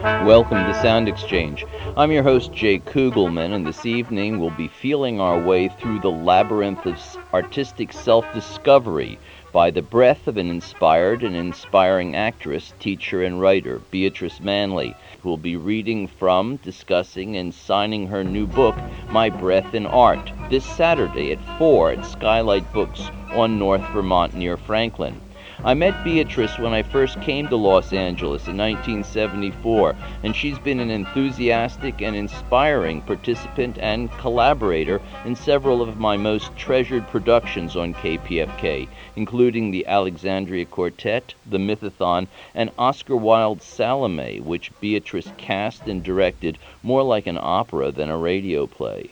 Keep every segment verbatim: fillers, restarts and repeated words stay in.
Welcome to Sound Exchange. I'm your host, Jay Kugelman, and this evening we'll be feeling our way through the labyrinth of artistic self-discovery by the breath of an inspired and inspiring actress, teacher, and writer, Beatrice Manley, who will be reading from, discussing, and signing her new book, My Breath in Art, this Saturday at four at Skylight Books on North Vermont near Franklin. I met Beatrice when I first came to Los Angeles in nineteen seventy-four, and she's been an enthusiastic and inspiring participant and collaborator in several of my most treasured productions on K P F K, including the Alexandria Quartet, the Mythathon, and Oscar Wilde's Salome, which Beatrice cast and directed more like an opera than a radio play.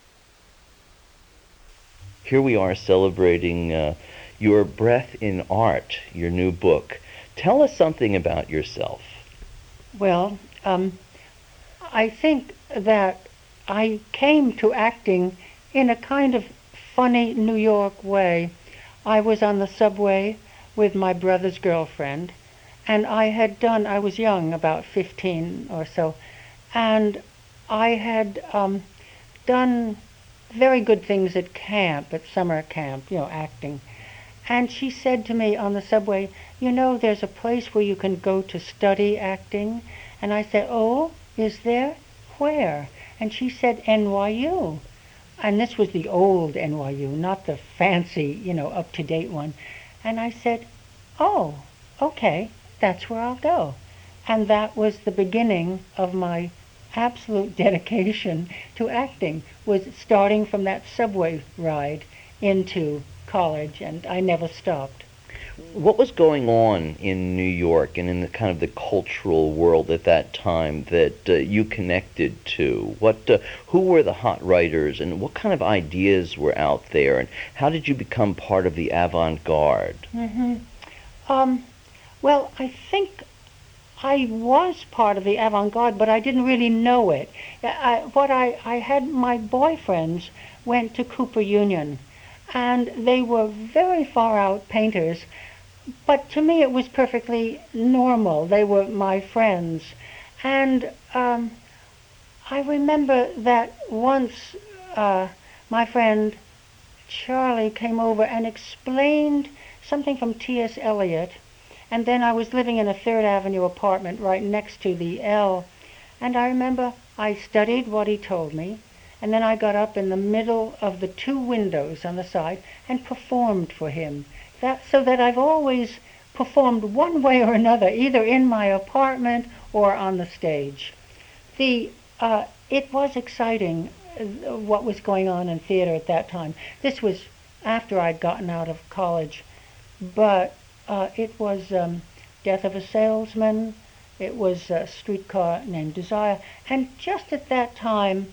Here we are celebrating uh, Your Breath in Art, your new book. Tell us something about yourself. Well, um, I think that I came to acting in a kind of funny New York way. I was on the subway with my brother's girlfriend, and I had done, I was young, about fifteen or so, and I had um, done very good things at camp, at summer camp, you know, acting. And she said to me on the subway, you know, there's a place where you can go to study acting. And I said, oh, is there? Where? And she said, N Y U. And this was the old N Y U, not the fancy, you know, up-to-date one. And I said, oh, okay, that's where I'll go. And that was the beginning of my absolute dedication to acting, was starting from that subway ride into college, and I never stopped. What was going on in New York and in the kind of the cultural world at that time that uh, you connected to? What, uh, who were the hot writers, and what kind of ideas were out there, and how did you become part of the avant-garde? Mm-hmm. Um, well, I think I was part of the avant-garde, but I didn't really know it. I, what I, I had, my boyfriends went to Cooper Union, and they were very far out painters, but to me it was perfectly normal. They were my friends. And um, I remember that once uh, my friend Charlie came over and explained something from T S Eliot, and then I was living in a Third Avenue apartment right next to the L, and I remember I studied what he told me, and then I got up in the middle of the two windows on the side and performed for him. That, so that I've always performed one way or another, either in my apartment or on the stage. The uh, it was exciting uh, what was going on in theater at that time. This was after I'd gotten out of college, but uh, it was um, Death of a Salesman, it was a Streetcar Named Desire, and just at that time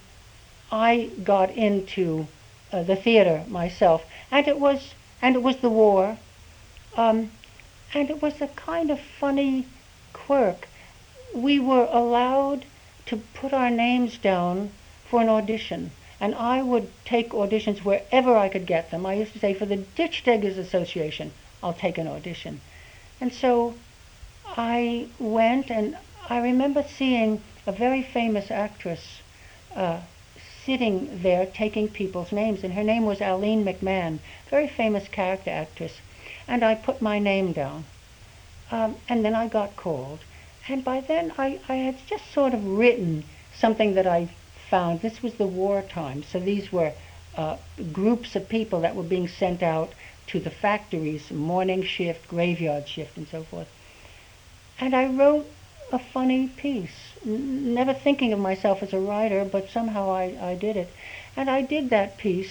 I got into uh, the theater myself, and it was and it was the war, um, and it was a kind of funny quirk. We were allowed to put our names down for an audition, and I would take auditions wherever I could get them. I used to say, for the Ditch Diggers Association, I'll take an audition. And so I went, and I remember seeing a very famous actress uh, sitting there taking people's names, and her name was Aline McMahon, very famous character actress, and I put my name down. Um, and then I got called, and by then I, I had just sort of written something that I found. This was the wartime, so these were uh, groups of people that were being sent out to the factories, morning shift, graveyard shift, and so forth. And I wrote a funny piece, n- never thinking of myself as a writer, but somehow I, I did it. And I did that piece,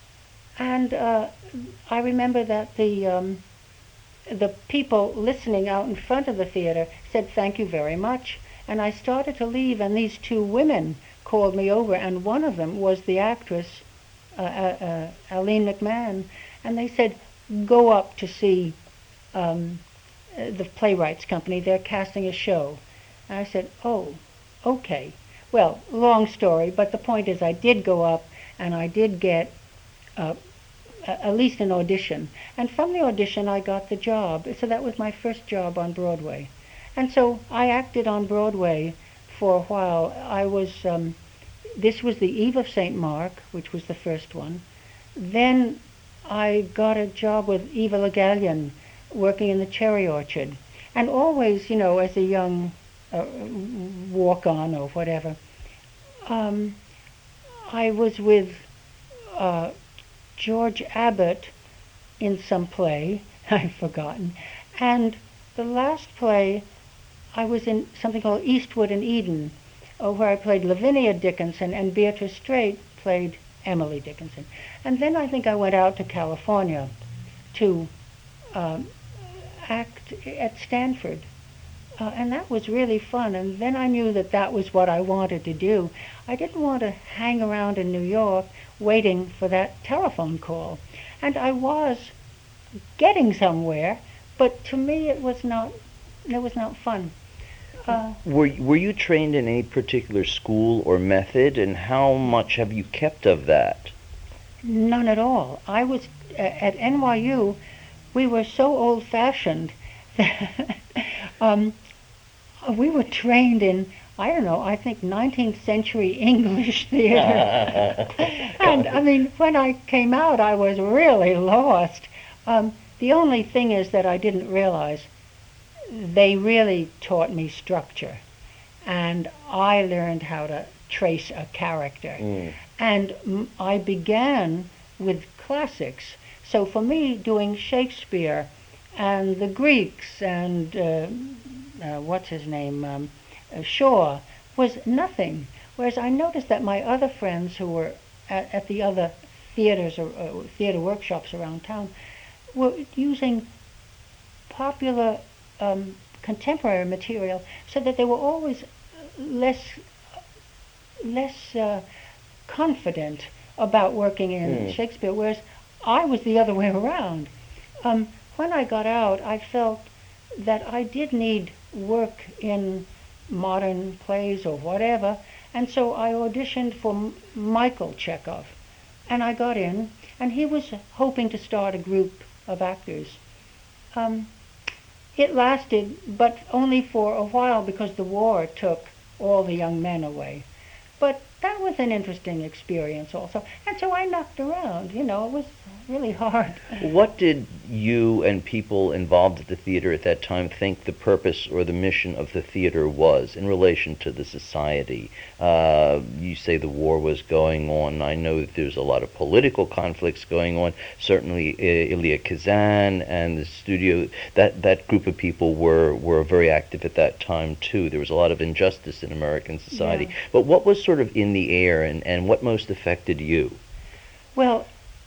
and uh, I remember that the um, the people listening out in front of the theater said, thank you very much. And I started to leave, and these two women called me over, and one of them was the actress, uh, uh, uh, Aline McMahon, and they said, go up to see um, uh, the Playwrights Company. They're casting a show. And I said, oh, okay. Well, long story, but the point is I did go up, and I did get uh, a- at least an audition. And from the audition, I got the job. So that was my first job on Broadway. And so I acted on Broadway for a while. I was, um, this was the Eve of Saint Mark, which was the first one. Then I got a job with Eva Le Gallienne, working in the cherry orchard. And always, you know, as a young uh, walk-on or whatever, um, I was with uh, George Abbott in some play, I've forgotten. And the last play, I was in something called Eastwood and Eden, uh, where I played Lavinia Dickinson, and Beatrice Straight played Emily Dickinson. And then I think I went out to California to um, act at Stanford. Uh, and that was really fun. And then I knew that that was what I wanted to do. I didn't want to hang around in New York waiting for that telephone call. And I was getting somewhere, but to me it was not, it was not fun. Uh, were were you trained in any particular school or method, and how much have you kept of that? None at all. I was uh, at N Y U. We were so old-fashioned that um, we were trained in, I don't know, I think nineteenth century English theater. And I mean, when I came out, I was really lost. Um, the only thing is that I didn't realize they really taught me structure, and I learned how to trace a character. Mm. And m- I began with classics. So for me, doing Shakespeare and the Greeks and uh, uh, what's his name, um, uh, Shaw, was nothing. Whereas I noticed that my other friends who were at, at the other theaters or uh, theater workshops around town were using popular um, contemporary material, so that they were always less less uh, confident about working in mm. Shakespeare, whereas I was the other way around. Um, when I got out, I felt that I did need work in modern plays or whatever, and so I auditioned for M- Michael Chekhov, and I got in, and he was hoping to start a group of actors. Um, it lasted, but only for a while, because the war took all the young men away. But that was an interesting experience also. And so I knocked around, you know, it was really hard. What did you and people involved at the theater at that time think the purpose or the mission of the theater was in relation to the society? Uh, you say the war was going on. I know that there's a lot of political conflicts going on. Certainly uh, Elia Kazan and the studio, that, that group of people were, were very active at that time too. There was a lot of injustice in American society. Yeah. But what was sort of in the air, and, and what most affected you? Well,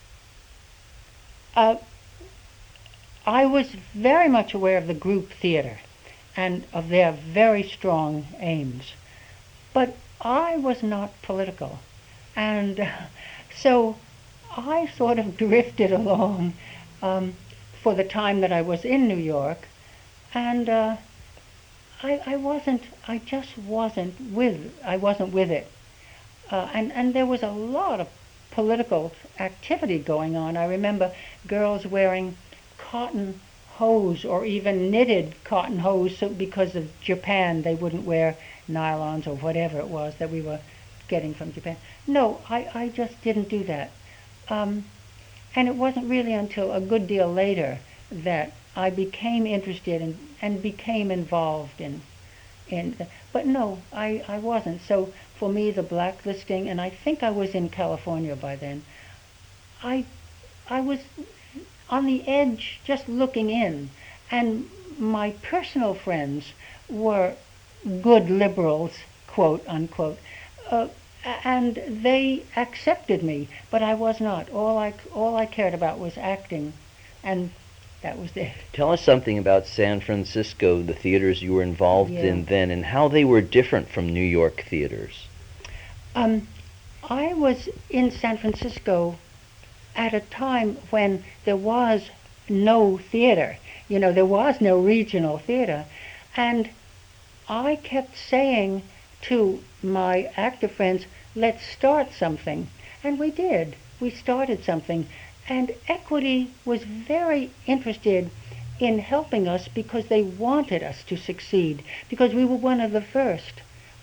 Uh, I was very much aware of the group theater and of their very strong aims, but I was not political, and uh, so I sort of drifted along um, for the time that I was in New York, and uh, I, I wasn't, I just wasn't with, I wasn't with it, uh, and and there was a lot of political activity going on. I remember girls wearing cotton hose or even knitted cotton hose, so because of Japan they wouldn't wear nylons or whatever it was that we were getting from Japan. No, I, I just didn't do that. Um, and it wasn't really until a good deal later that I became interested in, and became involved in in but no, I, I wasn't. So for me, the blacklisting, and I think I was in California by then, I I was on the edge, just looking in, and my personal friends were good liberals, quote unquote, uh, and they accepted me, but I was not. All I all I cared about was acting, and that was it. Tell us something about San Francisco, the theaters you were involved yeah. in then, and how they were different from New York theaters. Um, I was in San Francisco at a time when there was no theater. You know, there was no regional theater. And I kept saying to my actor friends, let's start something. And we did. We started something. And Equity was very interested in helping us because they wanted us to succeed, because we were one of the first.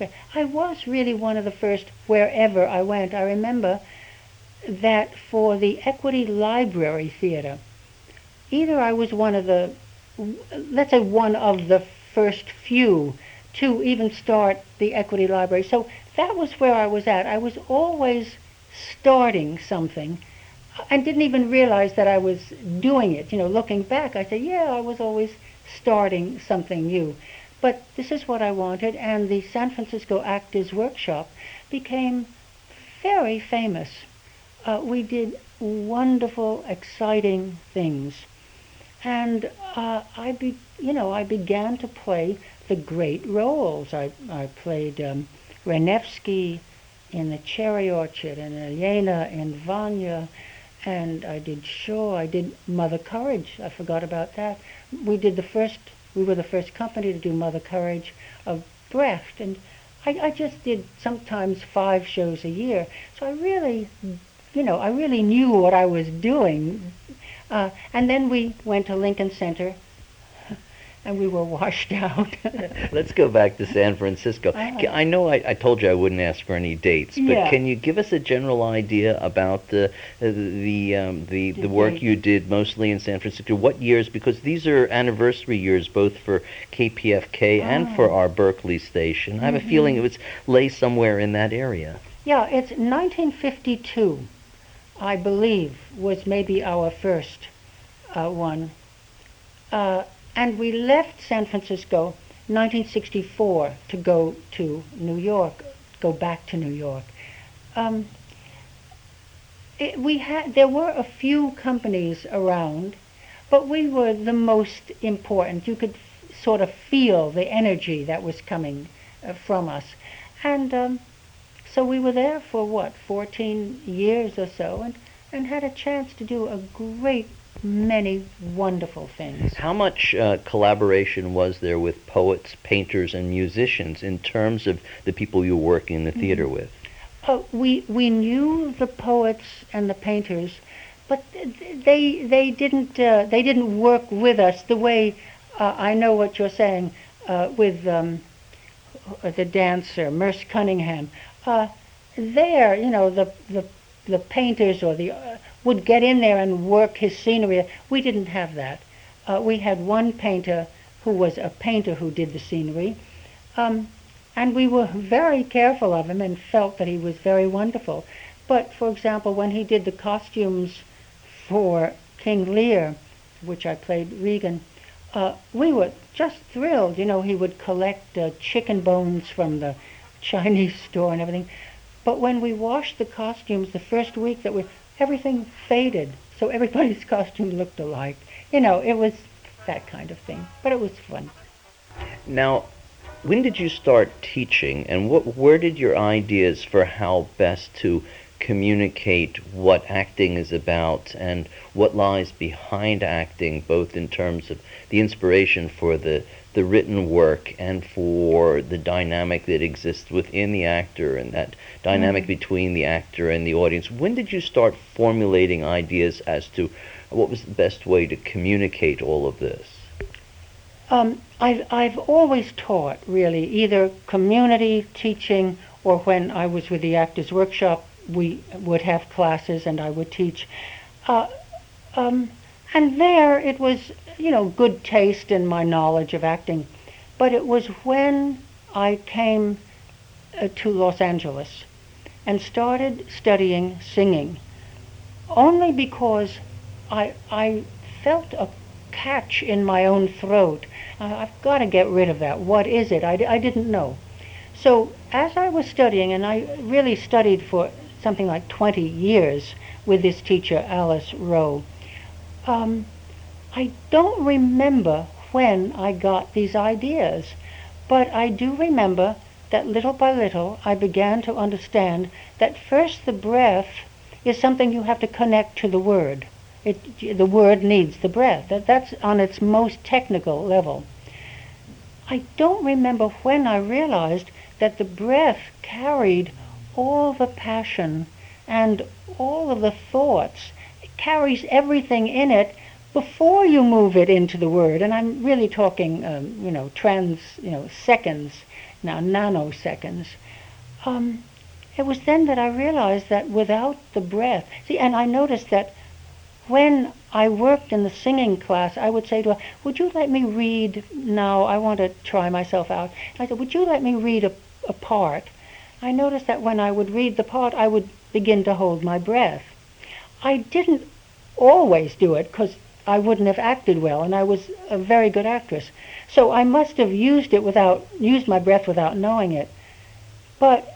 I was really one of the first wherever I went. I remember that for the Equity Library Theater, either I was one of the, let's say one of the first few to even start the Equity Library. So that was where I was at. I was always starting something and didn't even realize that I was doing it. You know, looking back, I say, yeah, I was always starting something new. But this is what I wanted, and the San Francisco Actors Workshop became very famous. Uh, we did wonderful, exciting things. And uh, I, be, you know, I began to play the great roles. I, I played um, Renevsky in The Cherry Orchard, and Elena in Vanya, and I did Shaw. I did Mother Courage. I forgot about that. We did the first. We were the first company to do Mother Courage of Brecht, and I, I just did sometimes five shows a year. So I really, you know, I really knew what I was doing. Uh, and then we went to Lincoln Center, and we were washed out. Let's go back to San Francisco. Uh-huh. I know I, I told you I wouldn't ask for any dates, but Yeah. can you give us a general idea about the uh, the um, the, the The work dates. you did mostly in San Francisco? What years? Because these are anniversary years, both for K P F K and Oh. for our Berkeley station. I have a feeling it was lay somewhere in that area. Yeah, it's nineteen fifty-two, I believe, was maybe our first uh, one. Uh, and we left San Francisco nineteen sixty-four to go to New York, go back to New York. Um, it, we had there were a few companies around, but we were the most important. You could f- sort of feel the energy that was coming uh, from us, and um, so we were there for what fourteen years or so, and and had a chance to do a great many wonderful things. How much uh, collaboration was there with poets, painters, and musicians in terms of the people you were working in the theater with? Uh, we we knew the poets and the painters, but th- they they didn't uh, they didn't work with us the way uh, I know what you're saying uh, with um, the dancer Merce Cunningham. Uh, there, you know, the the the painters or the uh, would get in there and work his scenery. We didn't have that. Uh, we had one painter who was a painter who did the scenery. Um, And we were very careful of him and felt that he was very wonderful. But, for example, when he did the costumes for King Lear, which I played Regan, uh, we were just thrilled. You know, he would collect uh, chicken bones from the Chinese store and everything. But when we washed the costumes the first week that we, everything faded. So everybody's costume looked alike. You know, it was that kind of thing. But it was fun. Now, when did you start teaching, and what, where did your ideas for how best to communicate what acting is about and what lies behind acting, both in terms of the inspiration for the, the written work and for the dynamic that exists within the actor and that dynamic Mm. between the actor and the audience? When did you start formulating ideas as to what was the best way to communicate all of this? Um, I've, I've always taught, really, either community teaching or when I was with the Actors Workshop, we would have classes and I would teach. Uh, um, and there it was, you know, good taste in my knowledge of acting. But it was when I came uh, to Los Angeles and started studying singing, only because I, I felt a catch in my own throat. Uh, I've got to get rid of that. What is it? I, I didn't know. So as I was studying, and I really studied for something like twenty years with this teacher, Alice Rowe, um, I don't remember when I got these ideas, but I do remember that little by little I began to understand that first the breath is something you have to connect to the word. It, the word needs the breath. That, that's on its most technical level. I don't remember when I realized that the breath carried all the passion and all of the thoughts. It carries everything in it before you move it into the word. And I'm really talking, um, you know, trans, you know, seconds now, nanoseconds. Um, it was then that I realized that without the breath, see, and I noticed that when I worked in the singing class, I would say to her, would you let me read now? I want to try myself out. And I said, would you let me read a, a part? I noticed that when I would read the part, I would begin to hold my breath. I didn't always do it because I wouldn't have acted well, and I was a very good actress. So I must have used it without, used my breath without knowing it. But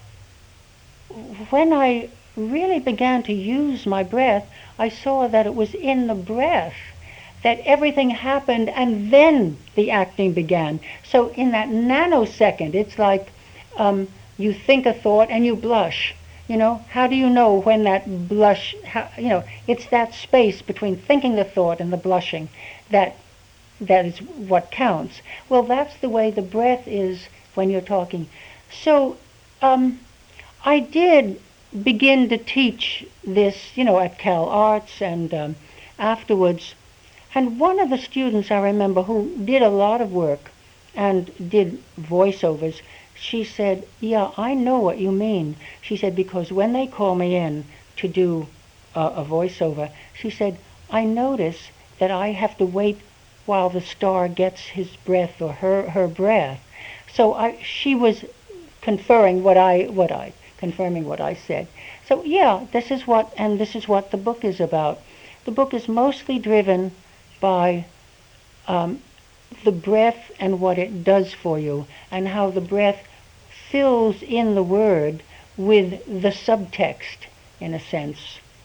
when I really began to use my breath, I saw that it was in the breath that everything happened, and then the acting began. So in that nanosecond, it's like um, you think a thought and you blush. You know, how do you know when that blush, how, you know, it's that space between thinking the thought and the blushing that that is what counts. Well, that's the way the breath is when you're talking. So um, I did begin to teach this, you know, at Cal Arts and um, afterwards. And one of the students I remember who did a lot of work and did voiceovers, she said, yeah, I know what you mean. She said, because when they call me in to do uh, a voiceover, she said, I notice that I have to wait while the star gets his breath or her, her breath. So I, she was conferring what I, what I, confirming what I said. So yeah, this is what, and this is what the book is about. The book is mostly driven by um, the breath and what it does for you, and how the breath fills in the word with the subtext, in a sense.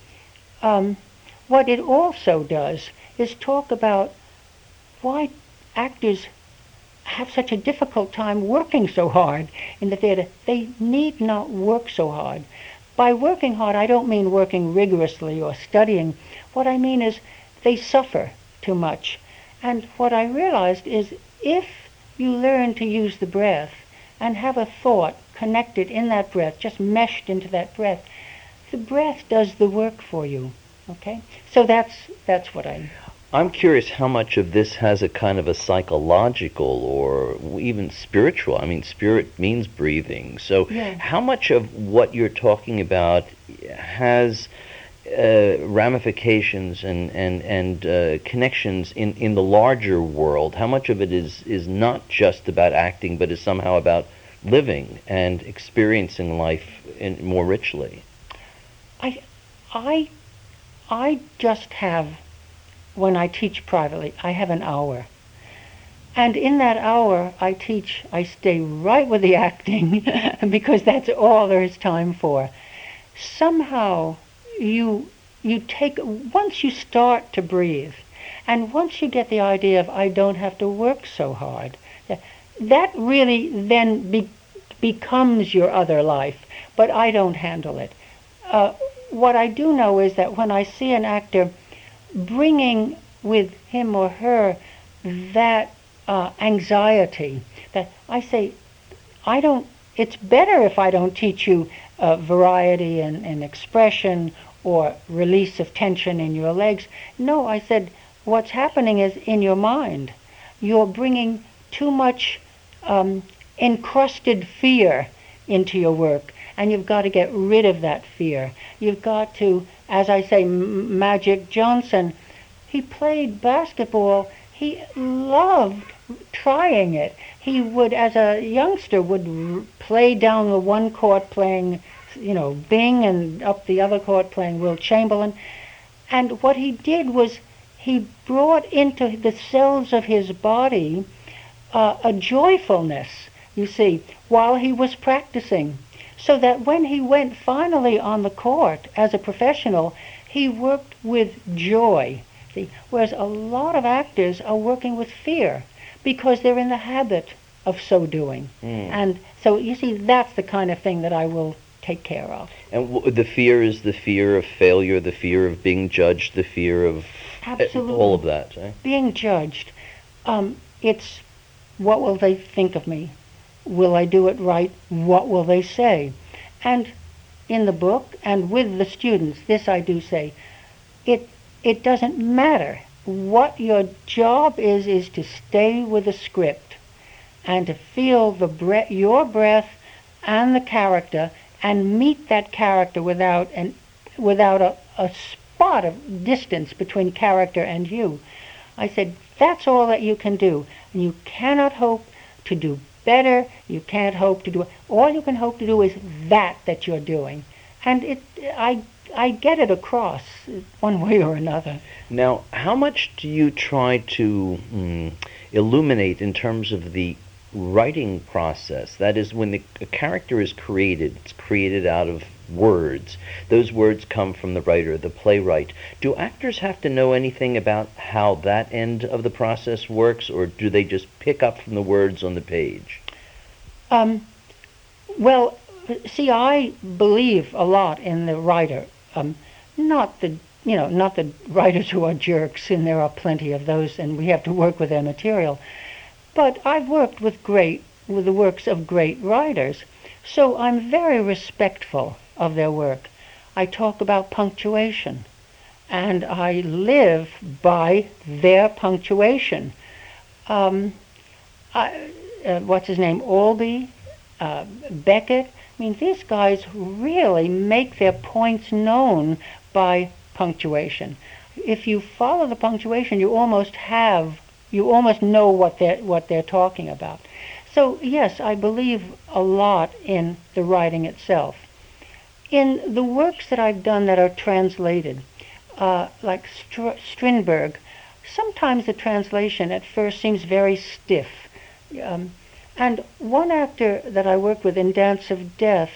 Um, what it also does is talk about why actors have such a difficult time working so hard in the theater. They need not work so hard. By working hard, I don't mean working rigorously or studying. What I mean is they suffer too much. And what I realized is if you learn to use the breath and have a thought connected in that breath, just meshed into that breath, the breath does the work for you. Okay? So that's that's what I... I'm curious how much of this has a kind of a psychological or even spiritual, I mean, spirit means breathing. So yeah. How much of what you're talking about has uh, ramifications and, and, and uh, connections in, in the larger world? How much of it is, is not just about acting, but is somehow about living and experiencing life in, more richly? I, I, I just have... When I teach privately, I have an hour. And in that hour, I teach, I stay right with the acting because that's all there is time for. Somehow, you you take, once you start to breathe, and once you get the idea of, I don't have to work so hard, that really then be, becomes your other life, but I don't handle it. Uh, what I do know is that when I see an actor bringing with him or her that uh, anxiety, that I say, I don't, it's better if I don't teach you uh, variety and, and expression or release of tension in your legs. No, I said, what's happening is in your mind. You're bringing too much um, encrusted fear into your work, and you've got to get rid of that fear. You've got to, as I say, M- Magic Johnson, he played basketball. He loved trying it. He would, as a youngster, would r- play down the one court playing, you know, Bing, and up the other court playing Will Chamberlain. And what he did was he brought into the cells of his body uh, a joyfulness, you see, while he was practicing. So that when he went finally on the court as a professional, he worked with joy. See? Whereas a lot of actors are working with fear because they're in the habit of so doing. Mm. And so, you see, that's the kind of thing that I will take care of. And w- the fear is the fear of failure, the fear of being judged, the fear of Absolutely. all of that. Eh? Being judged. Um, it's, what will they think of me? Will I do it right? What will they say? And in the book and with the students, this I do say, it it doesn't matter. What your job is, is to stay with the script. and to feel the breath, your breath and the character, and meet that character without an, without a, a spot of distance between character and you. I said, that's all that you can do. And you cannot hope to do better. You can't hope to do... All you can hope to do is that that you're doing. And it, I, I get it across one way or another. Now, how much do you try to mm, illuminate in terms of the writing process? That is, when the, a character is created, it's created out of words. Those words come from the writer, the playwright. Do actors have to know anything about how that end of the process works, or do they just pick up from the words on the page? Um, well, see, I believe a lot in the writer. Um, not the, you know, not the writers who are jerks, and there are plenty of those, and we have to work with their material. But I've worked with great, with the works of great writers, so I'm very respectful of their work. I talk about punctuation, and I live by their punctuation. Um, I, uh, what's his name? Albee, uh, Beckett. I mean, these guys really make their points known by punctuation. If you follow the punctuation, you almost have You almost know what they're, what they're talking about. So, yes, I believe a lot in the writing itself. In the works that I've done that are translated, uh, like Str- Strindberg, sometimes the translation at first seems very stiff. Um, and one actor that I worked with in Dance of Death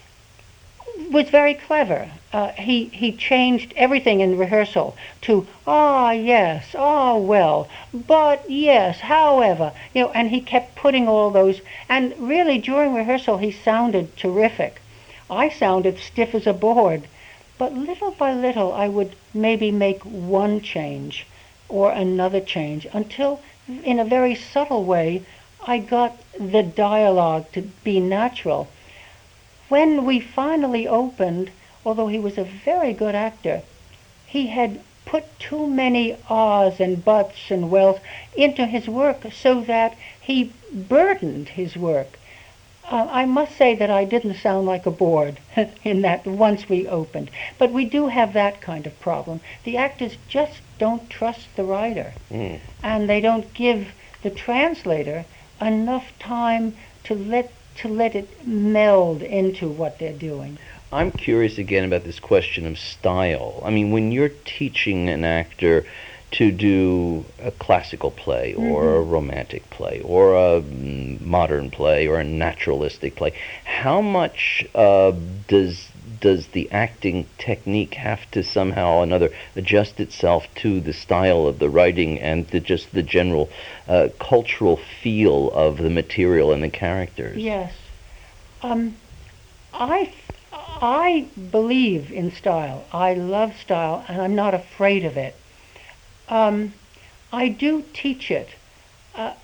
was very clever. Uh, he he changed everything in rehearsal to ah yes, ah well, but yes, however, you know, and he kept putting all those. And really, during rehearsal, he sounded terrific. I sounded stiff as a board, but little by little, I would maybe make one change or another change until, in a very subtle way, I got the dialogue to be natural. When we finally opened, although he was a very good actor, he had put too many ahs and buts and wells into his work so that he burdened his work. Uh, I must say that I didn't sound like a board in that once we opened. But we do have that kind of problem. The actors just don't trust the writer. Mm. And they don't give the translator enough time to let to let it meld into what they're doing. I'm curious again about this question of style. I mean, when you're teaching an actor to do a classical play or mm-hmm. a romantic play or a modern play or a naturalistic play, how much uh, does does the acting technique have to somehow or another adjust itself to the style of the writing and to just the general uh, cultural feel of the material and the characters? Yes. Um, I, I believe in style. I love style, and I'm not afraid of it. Um, I do teach it. Uh,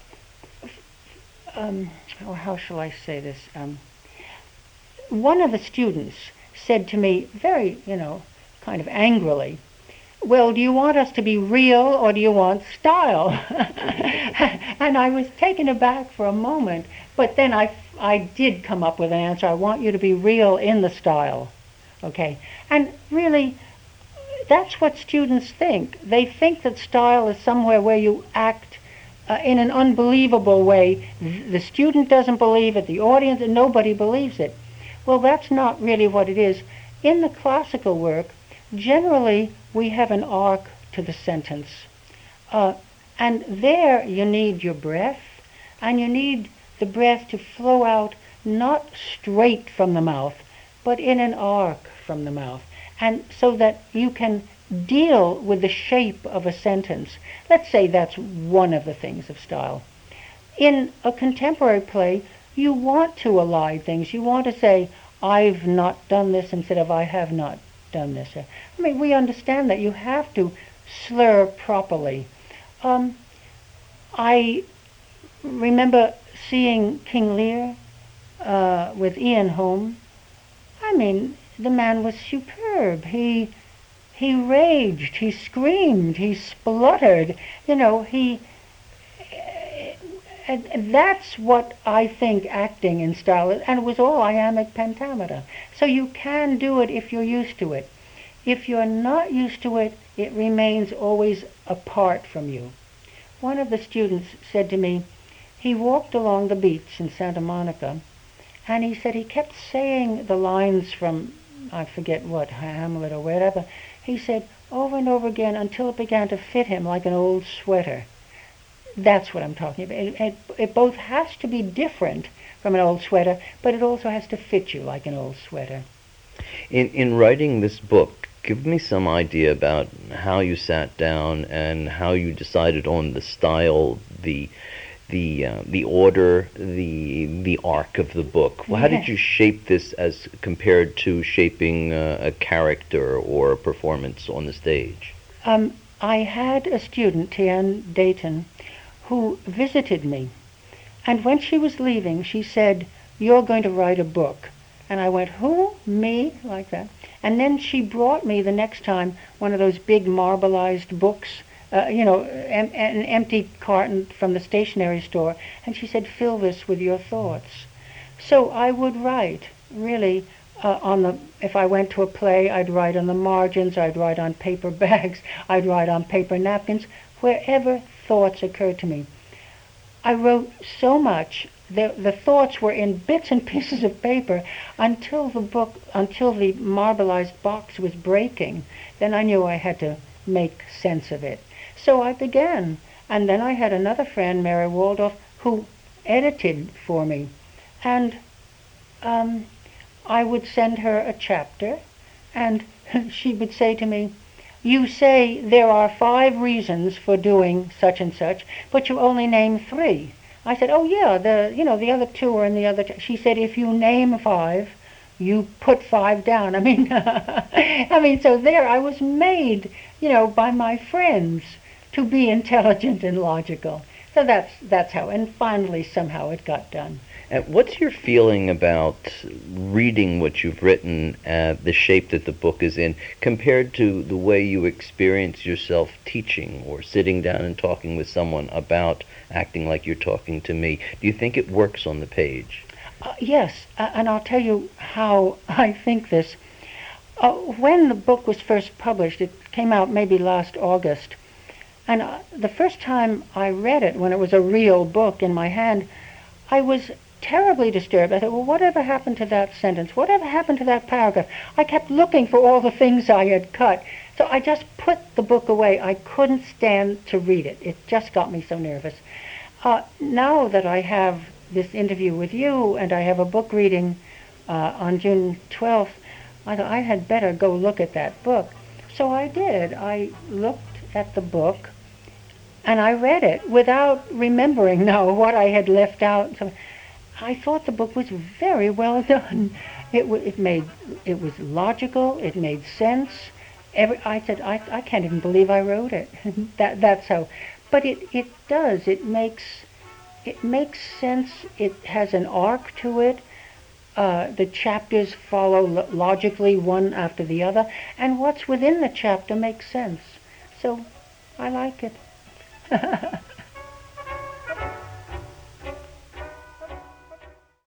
um, or how shall I say this? Um, one of the students said to me very, you know, kind of angrily, well, do you want us to be real or do you want style? And I was taken aback for a moment, but then I, I did come up with an answer. I want you to be real in the style, okay? And really, that's what students think. They think that style is somewhere where you act uh, in an unbelievable way. The student doesn't believe it, the audience, and nobody believes it. Well, that's not really what it is. In the classical work, generally, we have an arc to the sentence. Uh, and there you need your breath, and you need the breath to flow out not straight from the mouth, but in an arc from the mouth. And so that you can deal with the shape of a sentence. Let's say that's one of the things of style. In a contemporary play, you want to align things. You want to say, I've not done this instead of I have not done this. I mean, we understand that you have to slur properly. Um, I remember seeing King Lear uh, with Ian Holm. I mean, the man was superb. He he raged, he screamed, he spluttered. You know, he and, and that's what I think acting in style is, and it was all iambic pentameter. So you can do it if you're used to it. If you're not used to it, it remains always apart from you. One of the students said to me, he walked along the beach in Santa Monica, and he said he kept saying the lines from, I forget what, Hamlet or whatever. He said over and over again until it began to fit him like an old sweater. That's what I'm talking about. It, it, it both has to be different from an old sweater, but it also has to fit you like an old sweater. In in writing this book, give me some idea about how you sat down and how you decided on the style, the the uh, the order, the the arc of the book. Well, how did you shape this as compared to shaping uh, a character or a performance on the stage? Um, I had a student, Tian Dayton, who visited me, and when she was leaving, she said, "You're going to write a book." And I went, "Who? Me?" like that. And then she brought me the next time one of those big marbleized books, uh, you know, em- an empty carton from the stationery store, and she said, "Fill this with your thoughts." So I would write, really, uh, on the, if I went to a play, I'd write on the margins, I'd write on paper bags, I'd write on paper napkins, wherever thoughts occurred to me. I wrote so much. The, the thoughts were in bits and pieces of paper until the book, until the marbleized box was breaking. Then I knew I had to make sense of it. So I began. And then I had another friend, Mary Waldorf, who edited for me. And um, I would send her a chapter, and she would say to me, "You say there are five reasons for doing such and such, but you only name three." I said, "Oh yeah, the you know the other two are in the other." T-. She said, "If you name five, you put five down." I mean, I mean, so there I was made, you know, by my friends to be intelligent and logical. So that's that's how. And finally, somehow, it got done. And what's your feeling about reading what you've written, uh, the shape that the book is in, compared to the way you experience yourself teaching or sitting down and talking with someone about acting like you're talking to me? Do you think it works on the page? Uh, yes, uh, and I'll tell you how I think this. Uh, when the book was first published, it came out maybe last August, and uh, the first time I read it, when it was a real book in my hand, I was terribly disturbed. I thought, well, whatever happened to that sentence? Whatever happened to that paragraph? I kept looking for all the things I had cut. So I just put the book away. I couldn't stand to read it. It just got me so nervous. Uh, now that I have this interview with you and I have a book reading uh, on June twelfth, I thought I had better go look at that book. So I did. I looked at the book and I read it without remembering now what I had left out. So I thought the book was very well done. It, w- it made it was logical. It made sense. Every, I said, I, I can't even believe I wrote it. that that's how. But it, it does. It makes it makes sense. It has an arc to it. Uh, the chapters follow lo- logically one after the other, and what's within the chapter makes sense. So I like it.